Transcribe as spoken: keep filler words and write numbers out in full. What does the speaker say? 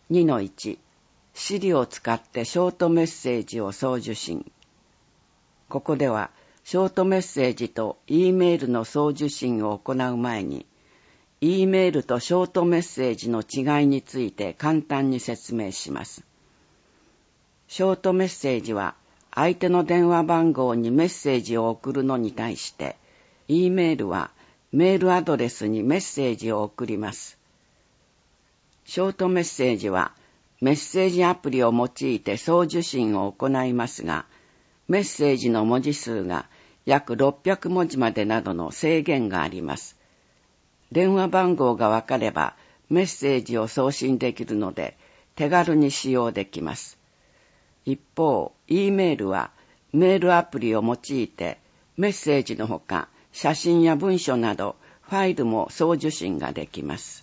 にのいち Siri を使ってショートメッセージを送受信。ここではショートメッセージと E メールの送受信を行う前に E メールとショートメッセージの違いについて簡単に説明します。ショートメッセージは相手の電話番号にメッセージを送るのに対して E メールはメールアドレスにメッセージを送ります。ショートメッセージはメッセージアプリを用いて送受信を行いますが、メッセージの文字数が約ろっぴゃくもじまでなどの制限があります。電話番号がわかればメッセージを送信できるので手軽に使用できます。一方、E メールはメールアプリを用いてメッセージのほか写真や文書などファイルも送受信ができます。